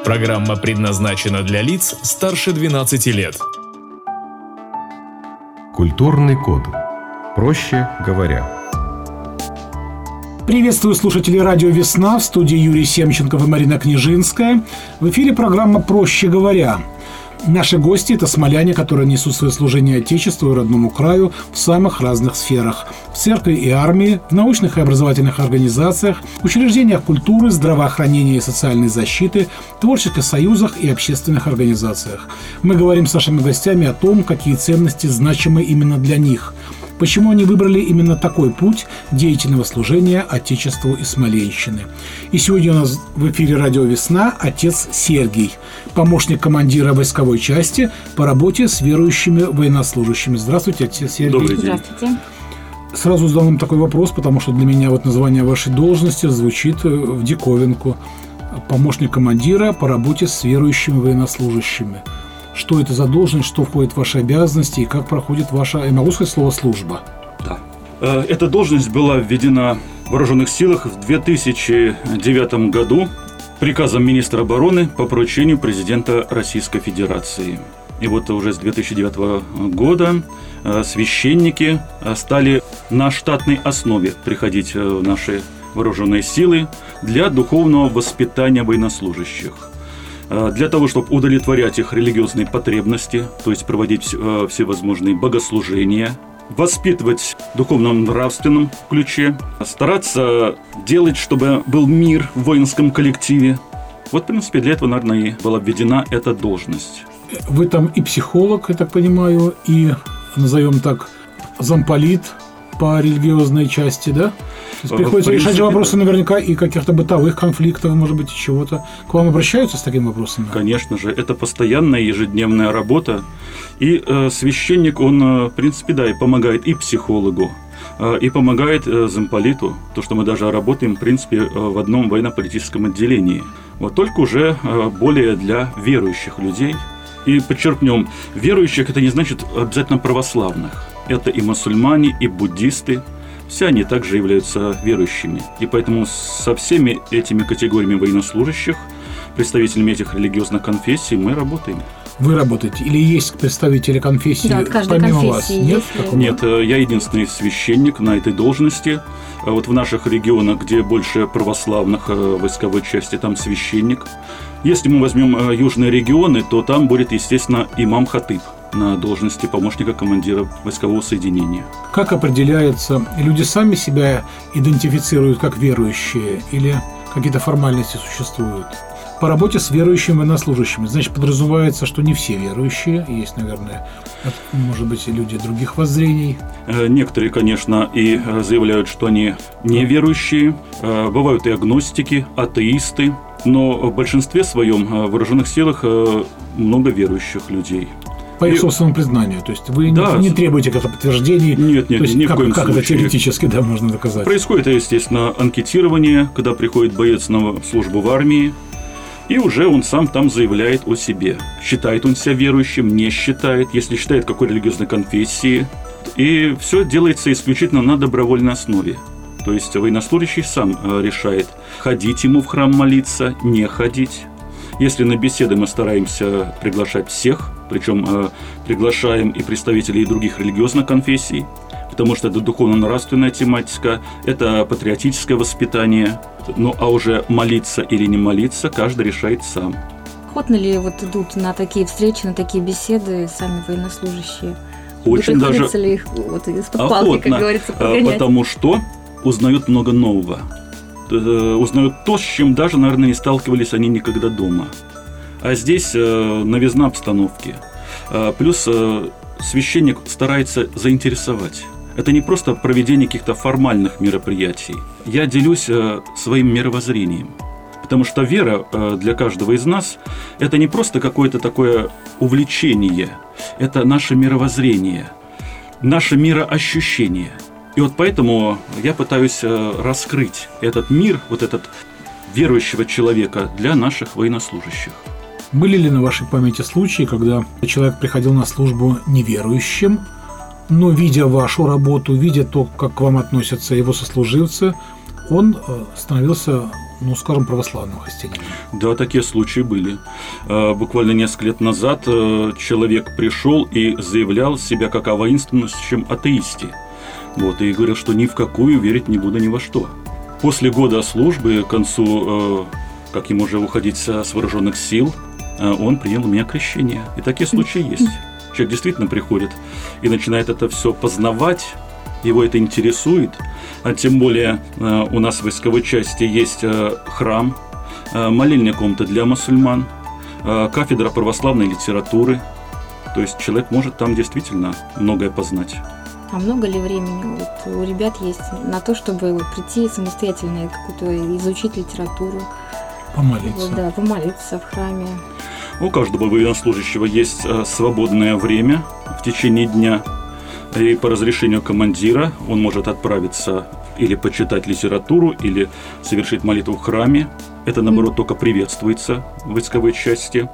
Программа предназначена для лиц старше 12 лет. Культурный код. Проще говоря. Приветствую слушателей радио «Весна», в студии Юрий Семченков и Марина Княжинская. В эфире программа «Проще говоря». Наши гости – это смоляне, которые несут свое служение Отечеству и родному краю в самых разных сферах. В церкви и армии, в научных и образовательных организациях, учреждениях культуры, здравоохранения и социальной защиты, творческих союзах и общественных организациях. Мы говорим с нашими гостями о том, какие ценности значимы именно для них, почему они выбрали именно такой путь деятельного служения Отечеству и Смоленщины. И сегодня у нас в эфире радио «Весна» отец Сергий, помощник командира войсковой части по работе с верующими военнослужащими. Здравствуйте, отец Сергий. Добрый день. Здравствуйте. Сразу задам вам такой вопрос, потому что для меня вот название вашей должности звучит в диковинку. Помощник командира по работе с верующими военнослужащими. Что это за должность, что входит в ваши обязанности и как проходит ваша, я могу сказать слово, служба? Да. Эта должность была введена в Вооруженных силах в 2009 году приказом министра обороны по поручению президента Российской Федерации. И вот уже с 2009 года священники стали на штатной основе приходить в наши вооруженные силы для духовного воспитания военнослужащих. Для того, чтобы удовлетворять их религиозные потребности, то есть проводить всевозможные богослужения, воспитывать в духовно-нравственном ключе, стараться делать, чтобы был мир в воинском коллективе. Вот, в принципе, для этого, наверное, и была введена эта должность. Вы там и психолог, я так понимаю, и, назовем так, замполит по религиозной части, да? Приходится решать вопросы наверняка и каких-то бытовых конфликтов, может быть, и чего-то. К вам обращаются с такими вопросами? Конечно же, это постоянная ежедневная работа. И священник, он, в принципе, да, и помогает и психологу, и помогает замполиту, то, что мы даже работаем, в принципе, в одном военно-политическом отделении. Вот только уже более для верующих людей. И подчеркнем, верующих это не значит обязательно православных. Это и мусульмане, и буддисты. Все они также являются верующими. И поэтому со всеми этими категориями военнослужащих, представителями этих религиозных конфессий, мы работаем. Вы работаете? Или есть представители конфессии помимо вас? Нет? Нет, я единственный священник на этой должности. Вот в наших регионах, где больше православных войсковой части, там священник. Если мы возьмем южные регионы, то там будет, естественно, имам-хатыб на должности помощника командира войскового соединения. Как определяется, люди сами себя идентифицируют как верующие или какие-то формальности существуют? По работе с верующими военнослужащими, значит, подразумевается, что не все верующие, есть, наверное, может быть, и люди других воззрений. Некоторые, конечно, и заявляют, что они неверующие, бывают и агностики, атеисты, но в большинстве своем в вооруженных силах много верующих людей. По их собственному признанию, то есть вы не требуете каких-то подтверждений? Нет, то есть ни в коем случае. Как это теоретически можно доказать? Происходит, естественно, анкетирование, когда приходит боец на службу в армии, и уже он сам там заявляет о себе. Считает он себя верующим, не считает, если считает какой религиозной конфессии. И все делается исключительно на добровольной основе. То есть военнослужащий сам решает, ходить ему в храм молиться, не ходить. Если на беседы мы стараемся приглашать всех, причем приглашаем и представителей других религиозных конфессий, потому что это духовно-нравственная тематика, это патриотическое воспитание. Ну, а уже молиться или не молиться, каждый решает сам. Охотно ли идут на такие встречи, на такие беседы сами военнослужащие? Очень даже ли их из-под палки, как говорится, прогонять? Потому что узнают много нового. Узнают то, с чем даже, наверное, не сталкивались они никогда дома. А здесь новизна обстановки. Плюс священник старается заинтересовать. Это не просто проведение каких-то формальных мероприятий. Я делюсь своим мировоззрением. Потому что вера для каждого из нас – это не просто какое-то такое увлечение. Это наше мировоззрение, наше мироощущение. И вот поэтому я пытаюсь раскрыть этот мир, вот этот верующего человека для наших военнослужащих. Были ли на вашей памяти случаи, когда человек приходил на службу неверующим, но, видя вашу работу, видя то, как к вам относятся его сослуживцы, он становился скажем, православным христианином. Да, такие случаи были. Буквально несколько лет назад человек пришел и заявлял себя как о воинствующем атеисте. И говорил, что ни в какую верить не буду ни во что. После года службы, к концу, как ему уже уходить с вооруженных сил, он принял у меня крещение. И такие случаи есть. Человек действительно приходит и начинает это все познавать, его это интересует. А тем более у нас в войсковой части есть храм, молельная комната для мусульман, кафедра православной литературы. То есть человек может там действительно многое познать. А много ли времени у ребят есть на то, чтобы прийти самостоятельно какую-то изучить литературу? Помолиться. Помолиться в храме. У каждого военнослужащего есть свободное время в течение дня. И по разрешению командира он может отправиться или почитать литературу, или совершить молитву в храме. Это, наоборот, только приветствуется в войсковой части.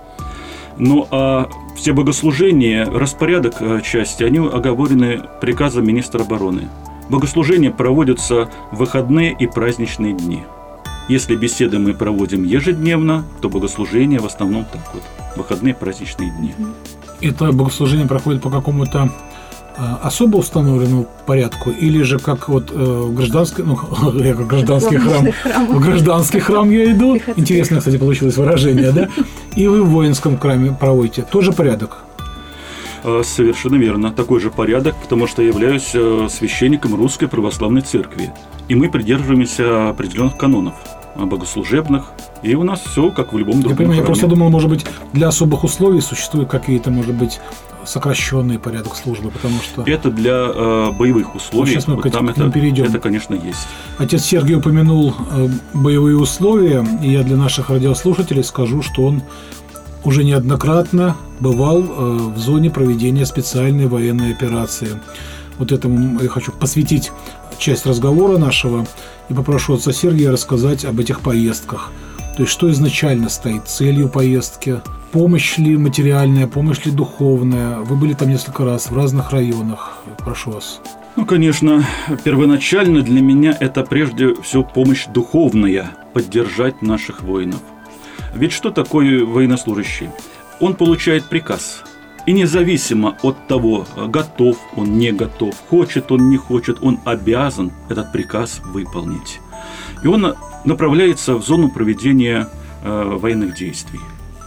А все богослужения, распорядок части, они оговорены приказом министра обороны. Богослужения проводятся в выходные и праздничные дни. Если беседы мы проводим ежедневно, то богослужения в основном выходные праздничные дни. Это богослужение проходит по какому-то особо установленному порядку, или же как в гражданский, я как гражданский храм, в гражданский храм я иду, интересно, кстати, получилось выражение, да, и вы в воинском храме проводите, тоже порядок? Совершенно верно, такой же порядок, потому что я являюсь священником Русской Православной Церкви, и мы придерживаемся определенных канонов богослужебных, и у нас все как в любом другом храме. Я просто думал, может быть, для особых условий существуют какие-то, может быть, сокращенный порядок службы, потому что... Это для боевых условий. Сейчас мы к этим перейдем. Это, конечно, есть. Отец Сергий упомянул боевые условия, и я для наших радиослушателей скажу, что он уже неоднократно бывал в зоне проведения специальной военной операции. Этому я хочу посвятить часть разговора нашего и попрошу отца Сергия рассказать об этих поездках. То есть, что изначально стоит целью поездки, помощь ли материальная, помощь ли духовная. Вы были там несколько раз в разных районах. Прошу вас. Конечно, первоначально для меня это прежде всего помощь духовная, поддержать наших воинов. Ведь что такое военнослужащий? Он получает приказ. И независимо от того, готов он, не готов, хочет он, не хочет, он обязан этот приказ выполнить. И он направляется в зону проведения военных действий.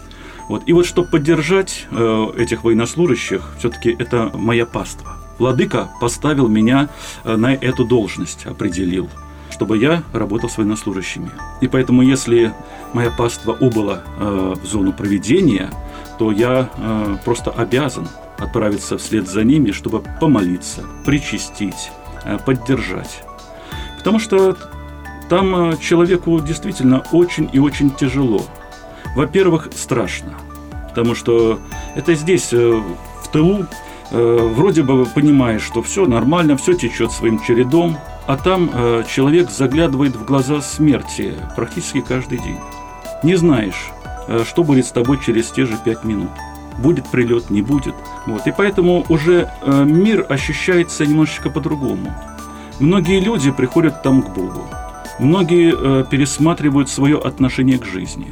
И чтобы поддержать этих военнослужащих, все-таки это моя паства. Владыка поставил меня на эту должность, определил, чтобы я работал с военнослужащими. И поэтому, если моя паства убыла в зону проведения, то я просто обязан отправиться вслед за ними, чтобы помолиться, причастить, поддержать. Потому что там человеку действительно очень и очень тяжело. Во-первых, страшно, потому что это здесь, в тылу, вроде бы понимаешь, что все нормально, все течет своим чередом, а там человек заглядывает в глаза смерти практически каждый день. Не знаешь, что будет с тобой через те же 5 минут. Будет прилет, не будет. И поэтому уже мир ощущается немножечко по-другому. Многие люди приходят там к Богу. Многие пересматривают свое отношение к жизни.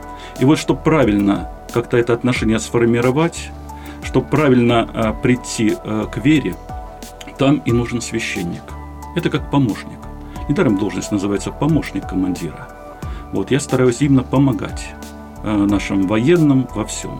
И чтобы правильно как-то это отношение сформировать, чтобы правильно прийти к вере, там и нужен священник. Это как помощник. Недаром должность называется помощник командира. Я стараюсь именно помогать нашим военным во всем.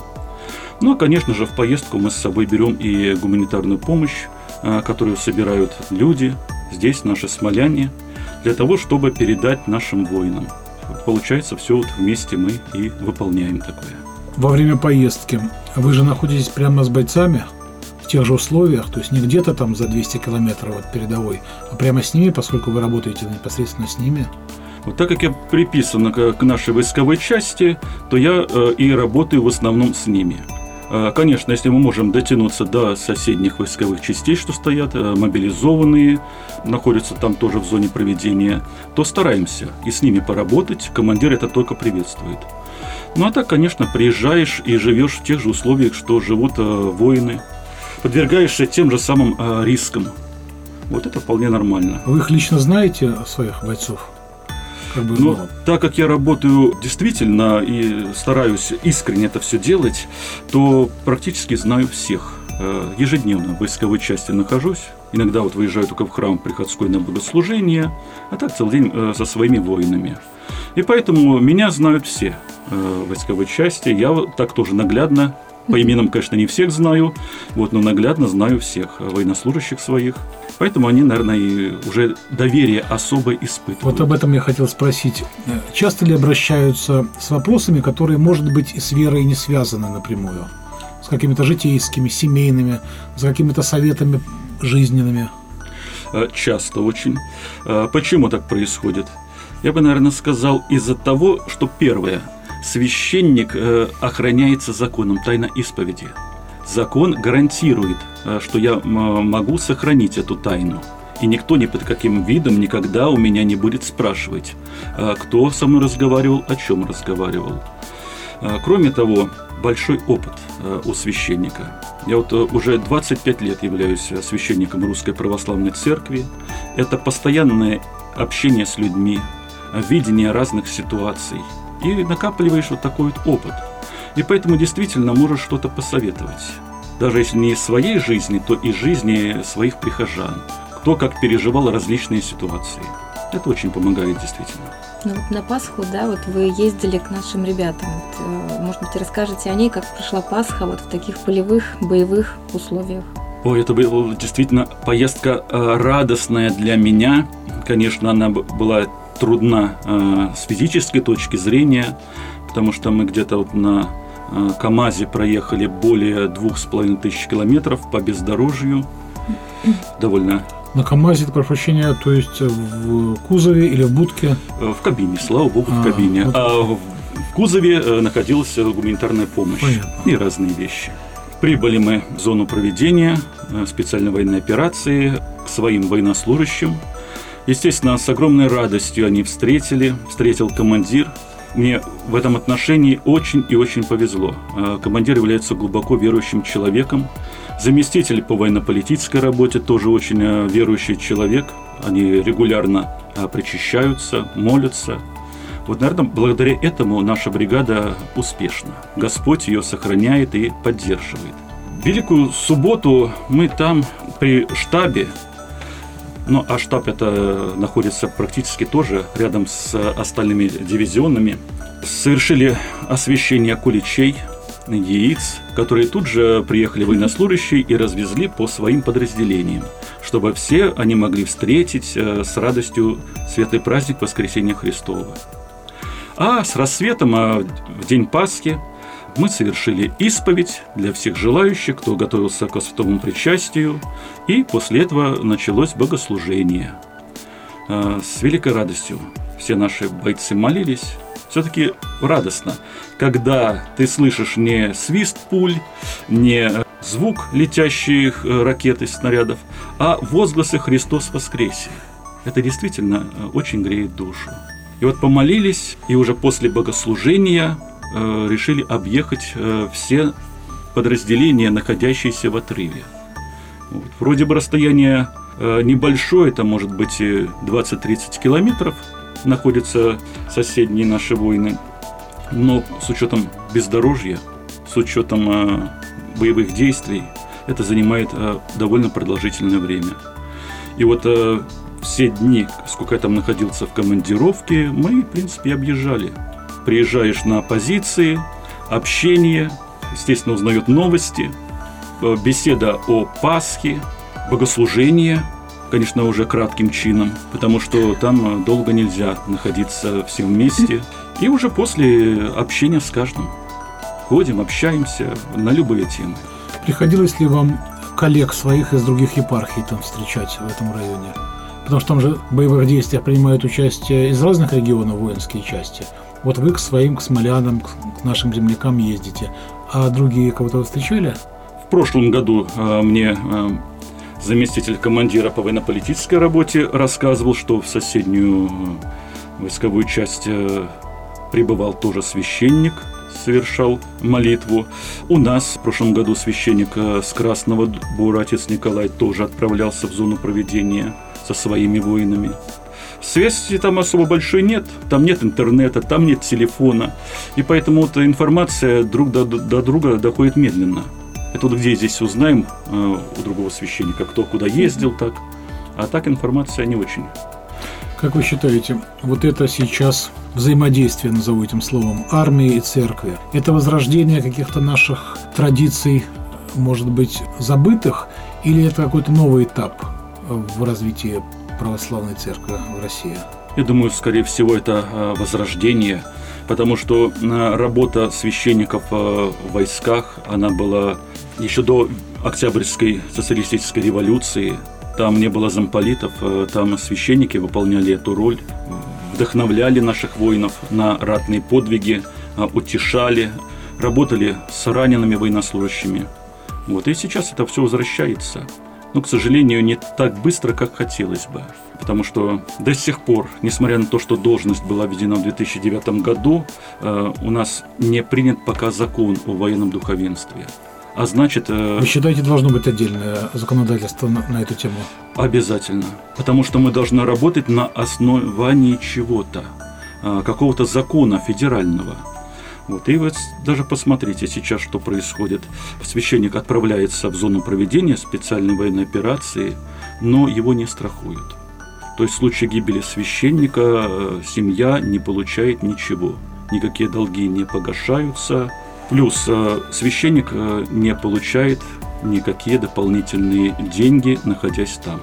Конечно же, в поездку мы с собой берем и гуманитарную помощь, которую собирают люди, здесь наши смоляне, для того, чтобы передать нашим воинам. Получается, все вместе мы и выполняем такое. Во время поездки вы же находитесь прямо с бойцами в тех же условиях, то есть не где-то там за 200 километров от передовой, а прямо с ними, поскольку вы работаете непосредственно с ними? Так как я приписан к нашей войсковой части, то я и работаю в основном с ними. Конечно, если мы можем дотянуться до соседних войсковых частей, что стоят, мобилизованные, находятся там тоже в зоне проведения, то стараемся и с ними поработать. Командир это только приветствует. А так, конечно, приезжаешь и живешь в тех же условиях, что живут воины. Подвергаешься тем же самым рискам. Это вполне нормально. Вы их лично знаете, своих бойцов? Но так как я работаю действительно и стараюсь искренне это все делать, то практически знаю всех. Ежедневно в войсковой части нахожусь. Иногда вот выезжаю только в храм приходской на богослужение, а так целый день со своими воинами. И поэтому меня знают все в войсковой части. Я так тоже наглядно, по именам, конечно, не всех знаю, но наглядно знаю всех военнослужащих своих. Поэтому они, наверное, и уже доверие особо испытывают. Вот об этом я хотел спросить. Часто ли обращаются с вопросами, которые, может быть, и с верой не связаны напрямую? С какими-то житейскими, семейными, с какими-то советами жизненными? Часто очень. Почему так происходит? Я бы, наверное, сказал из-за того, что первое. Священник охраняется законом, тайна исповеди. Закон гарантирует, что я могу сохранить эту тайну. И никто ни под каким видом никогда у меня не будет спрашивать, кто со мной разговаривал, о чем разговаривал. Кроме того, большой опыт у священника. Я уже 25 лет являюсь священником Русской Православной Церкви. Это постоянное общение с людьми, видение разных ситуаций. И накапливаешь такой опыт. И поэтому действительно можешь что-то посоветовать. Даже если не из своей жизни, то и жизни своих прихожан. Кто как переживал различные ситуации. Это очень помогает действительно. На Пасху, вы ездили к нашим ребятам. Может быть, расскажете о ней, как прошла Пасха в таких полевых, боевых условиях? Это была действительно поездка радостная для меня. Конечно, она была трудна с физической точки зрения, потому что мы где-то на КАМАЗе проехали более 2500 километров по бездорожью. Довольно. На КАМАЗе, прошу прощения, то есть в кузове или в будке? В кабине, слава богу, в кабине. А в кузове находилась гуманитарная помощь. Понятно. И разные вещи. Прибыли мы в зону проведения специальной военной операции к своим военнослужащим. Естественно, с огромной радостью они встретил командир. Мне в этом отношении очень и очень повезло. Командир является глубоко верующим человеком. Заместитель по военно-политической работе тоже очень верующий человек. Они регулярно причащаются, молятся. Наверное, благодаря этому наша бригада успешна. Господь ее сохраняет и поддерживает. В Великую Субботу мы там при штабе, а штаб это находится практически тоже рядом с остальными дивизионами, совершили освящение куличей, яиц, которые тут же приехали военнослужащие и развезли по своим подразделениям, чтобы все они могли встретить с радостью светлый праздник Воскресения Христова. А с рассветом, в день Пасхи, мы совершили исповедь для всех желающих, кто готовился к святому причастию, и после этого началось богослужение. С великой радостью все наши бойцы молились. Все-таки радостно, когда ты слышишь не свист пуль, не звук летящих ракет и снарядов, а возгласы «Христос воскресе». Это действительно очень греет душу. И помолились, и уже после богослужения решили объехать все подразделения, находящиеся в отрыве. Вроде бы расстояние небольшое, это может быть 20-30 километров, находятся соседние наши воины, но с учетом бездорожья, с учетом боевых действий, это занимает довольно продолжительное время. И все дни, сколько я там находился в командировке, мы, в принципе, объезжали. Приезжаешь на позиции, общение, естественно, узнают новости, беседа о Пасхе, богослужение, конечно, уже кратким чином, потому что там долго нельзя находиться всем вместе. И уже после общения с каждым ходим, общаемся на любые темы. Приходилось ли вам коллег своих из других епархий там встречать в этом районе? Потому что там же в боевых действиях принимают участие из разных регионов воинские части. Вы к своим, к смолянам, к нашим землякам ездите. А другие кого-то встречали? В прошлом году мне заместитель командира по военно-политической работе рассказывал, что в соседнюю войсковую часть прибывал тоже священник, совершал молитву. У нас в прошлом году священник с Красного Бура, отец Николай, тоже отправлялся в зону проведения со своими воинами. Связи там особо большой нет, там нет интернета, там нет телефона, и поэтому вот информация друг до друга доходит медленно. Это вот где здесь узнаем у другого священника, кто куда ездил, так, а так информация не очень. Как вы считаете, вот это сейчас взаимодействие, назову этим словом, армии и церкви, это возрождение каких-то наших традиций, может быть, забытых, или это какой-то новый этап в развитии православной церкви в России? Я думаю, скорее всего, это возрождение, потому что работа священников в войсках, она была еще до Октябрьской социалистической революции. Там не было замполитов, там священники выполняли эту роль, вдохновляли наших воинов на ратные подвиги, утешали, работали с ранеными военнослужащими. Вот. И сейчас это все возвращается. Но, к сожалению, не так быстро, как хотелось бы. Потому что до сих пор, несмотря на то, что должность была введена в 2009 году, у нас не принят пока закон о военном духовенстве. А значит... Вы считаете, должно быть отдельное законодательство на эту тему? Обязательно. Потому что мы должны работать на основании чего-то, какого-то закона федерального. Вот. И вот даже посмотрите сейчас, что происходит. Священник отправляется в зону проведения специальной военной операции, но его не страхуют. То есть в случае гибели священника семья не получает ничего. Никакие долги не погашаются. Плюс священник не получает никакие дополнительные деньги, находясь там.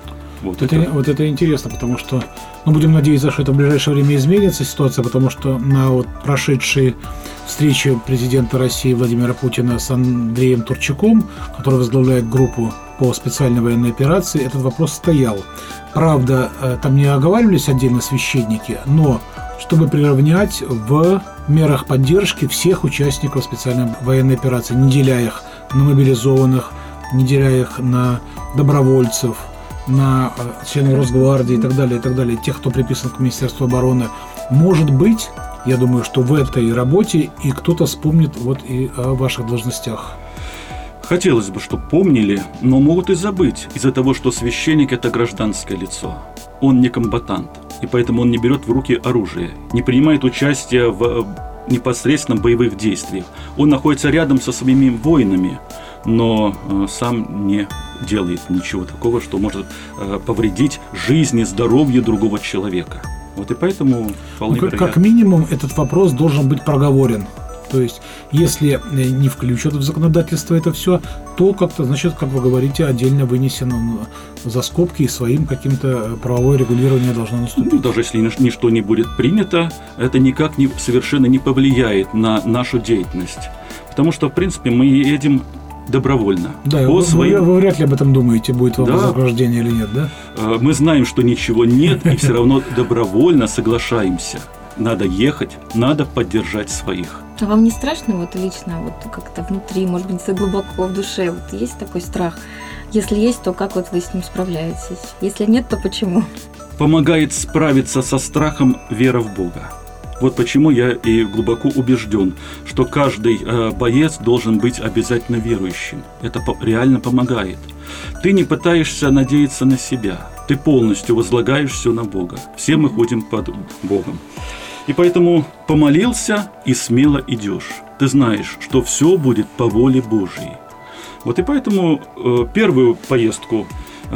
Вот это интересно, потому что, будем надеяться, что это в ближайшее время изменится ситуация, потому что на прошедшей встрече президента России Владимира Путина с Андреем Турчаком, который возглавляет группу по специальной военной операции, этот вопрос стоял. Правда, там не оговаривались отдельно священники, но чтобы приравнять в мерах поддержки всех участников специальной военной операции, не деля их на мобилизованных, не деля их на добровольцев, на членов Росгвардии и так далее, тех, кто приписан к Министерству обороны. Может быть, я думаю, что в этой работе и кто-то вспомнит и о ваших должностях. Хотелось бы, чтобы помнили, но могут и забыть из-за того, что священник – это гражданское лицо. Он не комбатант, и поэтому он не берет в руки оружие, не принимает участие в непосредственно боевых действиях. Он находится рядом со своими воинами, но сам не делает ничего такого, что может повредить жизни, здоровью другого человека. Вот и поэтому вполне вероятно. Как минимум этот вопрос должен быть проговорен. То есть, если не включат в законодательство это все, то как-то, значит, как вы говорите, отдельно вынесено за скобки и своим каким-то правовое регулирование должно наступить. Даже если ничто не будет принято, это никак совершенно не повлияет на нашу деятельность. Потому что, в принципе, мы едем добровольно. Да, вы вряд ли об этом думаете, будет вам вознаграждение или нет, да? Мы знаем, что ничего нет, и все равно добровольно соглашаемся. Надо ехать, надо поддержать своих. А вам не страшно лично, как-то внутри, может быть, глубоко в душе, есть такой страх? Если есть, то как вы с ним справляетесь? Если нет, то почему? Помогает справиться со страхом вера в Бога. Вот почему я и глубоко убежден, что каждый боец должен быть обязательно верующим. Это реально помогает. Ты не пытаешься надеяться на себя. Ты полностью возлагаешь все на Бога. Все мы ходим под Богом. И поэтому помолился и смело идешь. Ты знаешь, что все будет по воле Божьей. Вот и поэтому первую поездку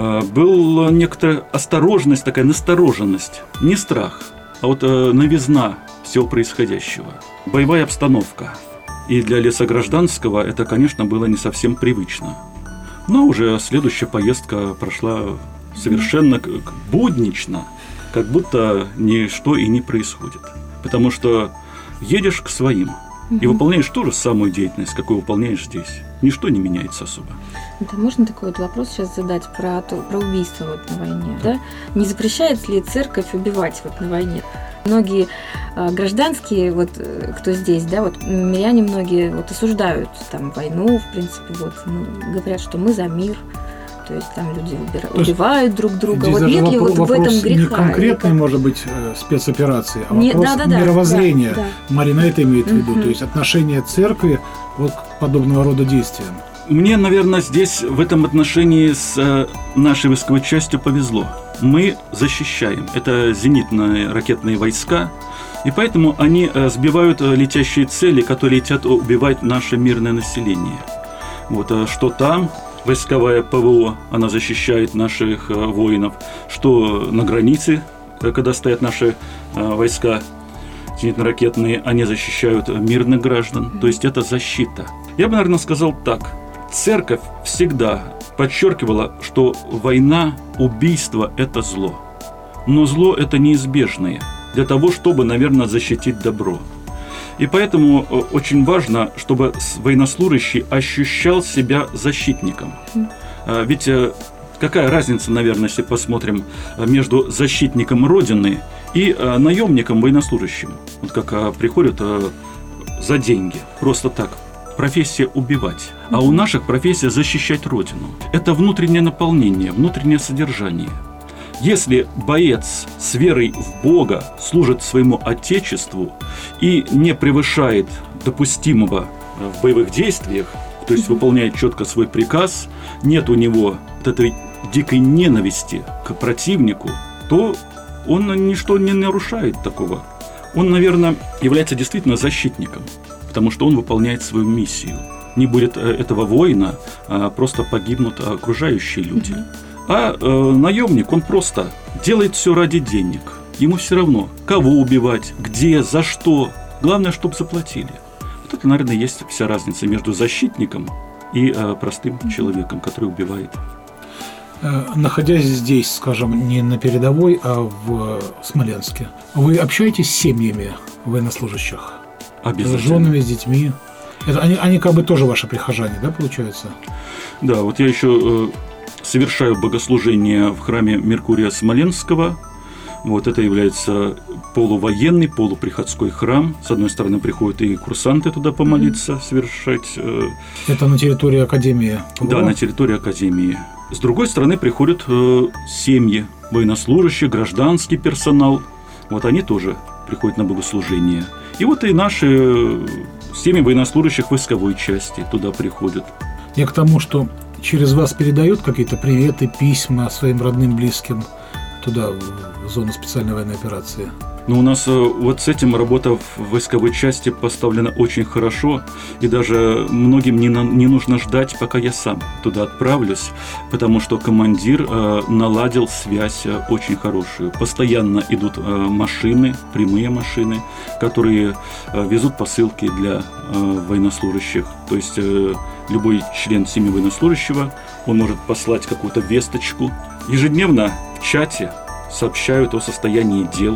была некоторая осторожность, такая настороженность. Не страх, а новизна всего происходящего. Боевая обстановка. И для лесогражданского это, конечно, было не совсем привычно. Но уже следующая поездка прошла совершенно буднично, как будто ничто и не происходит. Потому что едешь к своим и выполняешь ту же самую деятельность, какую выполняешь здесь. Ничто не меняется особо. Да, можно такой вопрос сейчас задать про убийство на войне? Да? Не запрещает ли церковь убивать на войне? Многие гражданские, кто здесь, миряне многие осуждают войну, в принципе, говорят, что мы за мир. То есть там люди убивают друг друга. Нет ли в этом греха? Не конкретной, может быть, спецоперации, а вопрос мировоззрения. Марина это имеет в виду. То есть отношение церкви к подобного рода действиям. Мне, наверное, здесь в этом отношении с нашей войсковой частью повезло. мы защищаем. Это зенитные ракетные войска, и поэтому они сбивают летящие цели, которые летят убивать наше мирное население. Вот, что там войсковая ПВО, она защищает наших воинов, что на границе, когда стоят наши войска зенитно-ракетные, они защищают мирных граждан. То есть это защита. Я бы, наверное, сказал так. Церковь всегда подчеркивала, что война, убийство – это зло. Но зло – это неизбежное для того, чтобы, наверное, защитить добро. И поэтому очень важно, чтобы военнослужащий ощущал себя защитником. Ведь какая разница, наверное, если посмотрим, между защитником Родины и наемником военнослужащим? Вот как приходят за деньги, просто так. Профессия убивать, а у наших профессия защищать Родину. Это внутреннее наполнение, внутреннее содержание. Если боец с верой в Бога служит своему Отечеству и не превышает допустимого в боевых действиях, то есть выполняет четко свой приказ, нет у него вот этой дикой ненависти к противнику, то он ничто не нарушает такого. Он, наверное, является действительно защитником, потому что он выполняет свою миссию. Не будет этого воина, просто погибнут окружающие люди. А наемник, он просто делает все ради денег. Ему все равно, кого убивать, где, за что. Главное, чтобы заплатили. Вот это, наверное, есть вся разница между защитником и простым человеком, который убивает. Находясь здесь, скажем, не на передовой, а в Смоленске, вы общаетесь с семьями военнослужащих? Обязательно. С женами, с детьми? Это они как бы тоже ваши прихожане, да, получается? Да, вот я еще совершаю богослужение в храме Меркурия Смоленского. Вот это является полувоенный, полуприходской храм. С одной стороны, приходят и курсанты туда помолиться, совершать. Это на территории Академии? Да, на территории Академии. С другой стороны, приходят семьи, военнослужащие, гражданский персонал. Вот они тоже приходят на богослужение. И вот и наши семьи военнослужащих войсковой части туда приходят. Я к тому, что через вас передают какие-то приветы, письма своим родным, близким туда, в зону специальной военной операции? Ну, у нас вот с этим работа в войсковой части поставлена очень хорошо, и даже многим не нужно ждать, пока я сам туда отправлюсь, потому что командир наладил связь очень хорошую. Постоянно идут машины, прямые машины, которые везут посылки для военнослужащих. То есть любой член семьи военнослужащего, он может послать какую-то весточку. Ежедневно в чате сообщают о состоянии дел.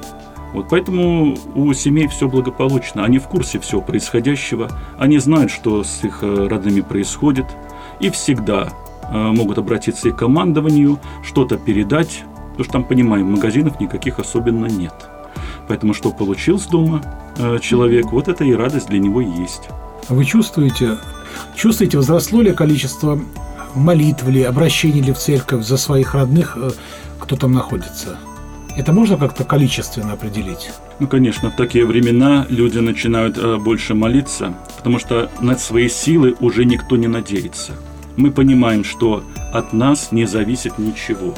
Вот поэтому у семей все благополучно. Они в курсе всего происходящего, они знают, что с их родными происходит, и всегда могут обратиться и к командованию, что-то передать, потому что там, понимаем, магазинов никаких особенно нет. Поэтому что получил с дома человек, вот это и радость для него есть. Вы чувствуете, возросло ли количество молитв ли, обращений ли в церковь за своих родных, кто там находится? Это можно как-то количественно определить? Ну, конечно, в такие времена люди начинают больше молиться, потому что на свои силы уже никто не надеется. Мы понимаем, что от нас не зависит ничего.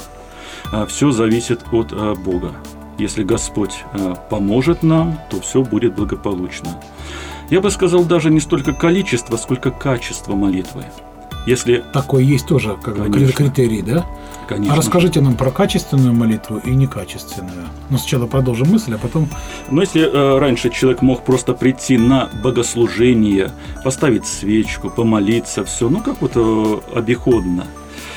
Все зависит от Бога. Если Господь поможет нам, то все будет благополучно. Я бы сказал, даже не столько количество, сколько качество молитвы. Если... Такое есть тоже как бы критерий, да? Конечно. А расскажите нам про качественную молитву и некачественную. Ну, сначала продолжим мысль, а потом... Но если раньше человек мог просто прийти на богослужение, поставить свечку, помолиться, все, ну, как вот обиходно,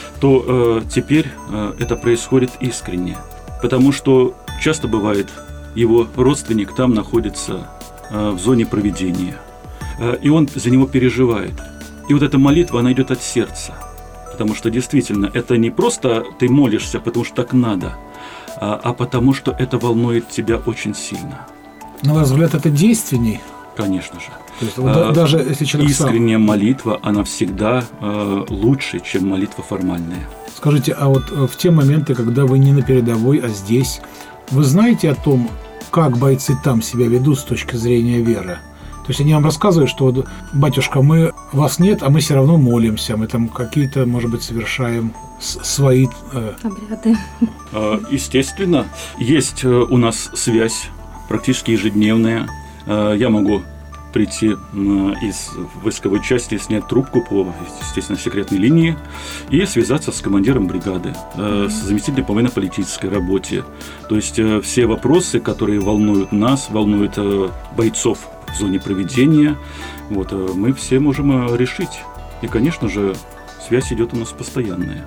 то теперь это происходит искренне. Потому что часто бывает, его родственник там находится в зоне провидения, и он за него переживает. И вот эта молитва, она идет от сердца. Потому что действительно, это не просто ты молишься, потому что так надо, а потому что это волнует тебя очень сильно. На ваш взгляд, это действенней? Конечно же. То есть, даже если человек искренняя молитва, она всегда лучше, чем молитва формальная. Скажите, а вот в те моменты, когда вы не на передовой, а здесь, вы знаете о том, как бойцы там себя ведут с точки зрения веры? То есть они вам рассказывают, что вот, батюшка, вас нет, а мы все равно молимся, мы там какие-то, может быть, совершаем свои... Обряды. Естественно, есть у нас связь практически ежедневная. Я могу прийти из войсковой части, снять трубку по, естественно, секретной линии и связаться с командиром бригады, с заместителем по военно-политической работе. То есть все вопросы, которые волнуют нас, волнуют бойцов в зоне проведения, вот, мы все можем решить. И, конечно же, связь идет у нас постоянная.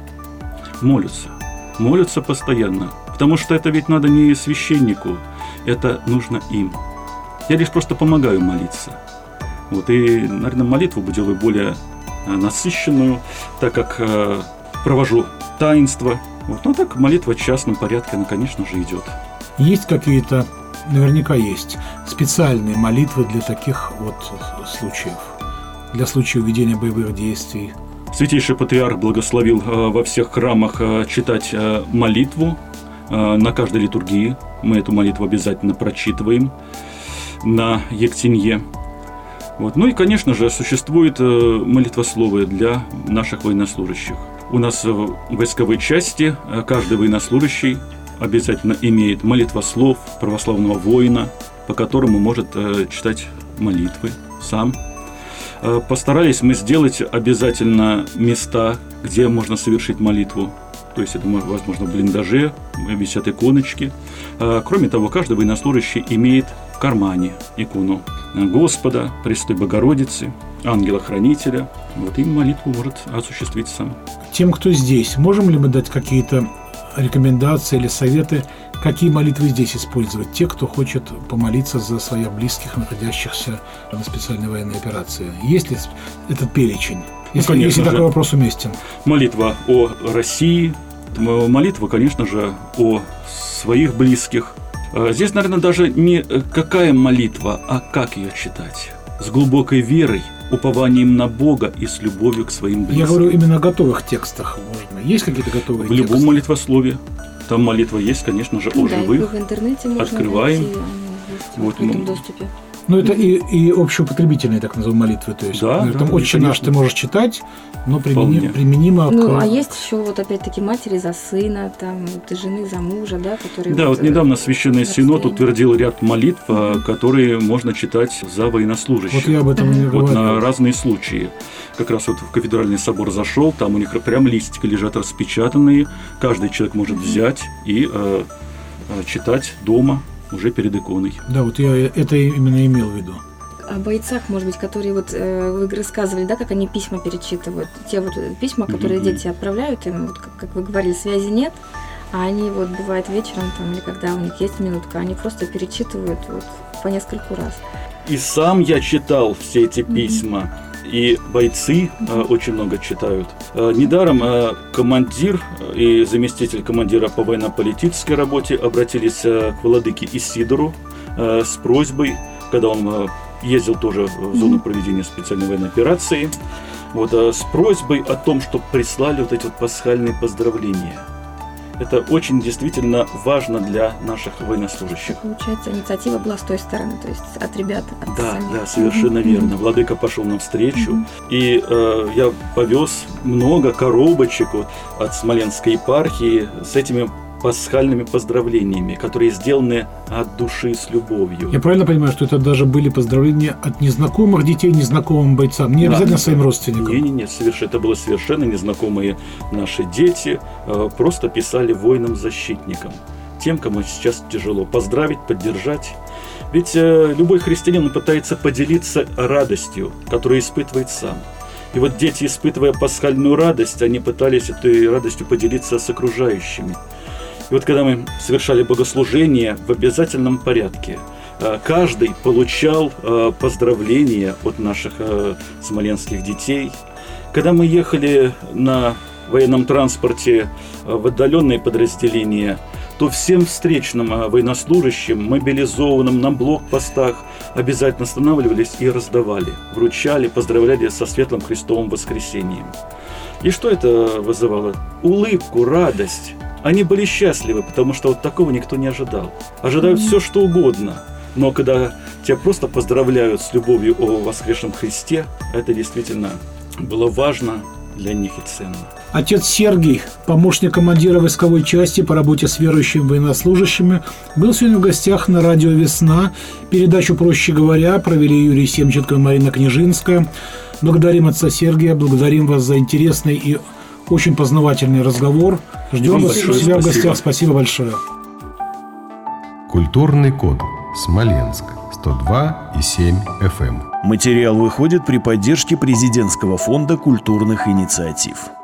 Молятся постоянно, потому что это ведь надо не священнику, это нужно им. Я лишь просто помогаю молиться. Вот, и, наверное, молитву делаю более насыщенную, так как провожу таинство. Вот, но так молитва в частном порядке, она, конечно же, идет. Есть какие-то, наверняка есть, специальные молитвы для таких вот случаев? Для случаев ведения боевых действий? Святейший Патриарх благословил во всех храмах читать молитву на каждой литургии. Мы эту молитву обязательно прочитываем на Ектенье. Вот. Ну и, конечно же, существует молитвословие для наших военнослужащих. У нас в войсковой части каждый военнослужащий обязательно имеет молитвослов православного воина, по которому может читать молитвы сам. Постарались мы сделать обязательно места, где можно совершить молитву. То есть это, возможно, в блиндаже, висят иконочки. Кроме того, каждый военнослужащий имеет в кармане икону Господа, Пресвятой Богородицы, ангела-хранителя. Вот, и молитву может осуществить сам. Тем, кто здесь, можем ли мы дать какие-то рекомендации или советы, какие молитвы здесь использовать? Те, кто хочет помолиться за своих близких, находящихся на специальной военной операции. Есть ли этот перечень? Если такой вопрос уместен. Молитва о России, молитва, конечно же, о своих близких. Здесь, наверное, даже не какая молитва, а как ее читать. С глубокой верой, упованием на Бога и с любовью к своим близким. Я говорю именно о готовых текстах. Можно. Есть какие-то готовые тексты? В любом молитвословии. Там молитва есть, конечно же, о живых. В интернете можно открываем. найти, в открытом доступе. Ну, это и общеупотребительные, так называемые, молитвы. То есть, да, там «Отче наш» ты можешь читать, но применимо к... Ну, а есть еще вот опять-таки матери за сына, там, и жены за мужа, да, которые... Да, вот недавно Священный Синод утвердил ряд молитв, которые можно читать за военнослужащих. Вот я об этом и говорю. Вот на разные случаи. Как раз вот в кафедральный собор зашел, там у них прям листики лежат распечатанные, каждый человек может взять и читать дома, уже перед иконой. Да, вот я это именно имел в виду. О бойцах, может быть, которые вот вы рассказывали, да, как они письма перечитывают. Те вот письма, которые дети отправляют им, вот как вы говорили, связи нет, а они вот бывает вечером там, или когда у них есть минутка, они просто перечитывают вот по нескольку раз. И сам я читал все эти письма. И бойцы очень много читают. Недаром командир и заместитель командира по военно-политической работе обратились к владыке Исидору с просьбой, когда он ездил тоже в зону проведения специальной военной операции, вот, с просьбой о том, чтобы прислали вот эти вот пасхальные поздравления. Это очень действительно важно для наших военнослужащих. Получается, инициатива была с той стороны, то есть от ребят. Да, совершенно верно. Владыка пошел навстречу, и я повез много коробочек вот, от Смоленской епархии с этими пасхальными поздравлениями, которые сделаны от души с любовью. Я правильно понимаю, что это даже были поздравления от незнакомых детей незнакомым бойцам, не обязательно своим родственникам? Нет, это были совершенно незнакомые наши дети, просто писали воинам-защитникам, тем, кому сейчас тяжело, поздравить, поддержать. Ведь любой христианин пытается поделиться радостью, которую испытывает сам. И вот дети, испытывая пасхальную радость, они пытались этой радостью поделиться с окружающими. И вот когда мы совершали богослужение в обязательном порядке, каждый получал поздравления от наших смоленских детей. Когда мы ехали на военном транспорте в отдаленные подразделения, то всем встречным военнослужащим, мобилизованным на блокпостах обязательно останавливались и раздавали, вручали, поздравляли со светлым Христовым воскресением. И что это вызывало? Улыбку, радость. Они были счастливы, потому что вот такого никто не ожидал. Ожидают все, что угодно. Но когда тебя просто поздравляют с любовью о воскресшем Христе, это действительно было важно для них и ценно. Отец Сергий, помощник командира войсковой части по работе с верующими военнослужащими, был сегодня в гостях на радио «Весна». Передачу «Проще говоря» провели Юрий Семченко и Марина Княжинская. Благодарим отца Сергия, благодарим вас за интересный и очень познавательный разговор. Ждем вас у себя в гостях. Спасибо большое. Культурный код. Смоленск. 102,7 FM. Материал выходит при поддержке Президентского фонда культурных инициатив.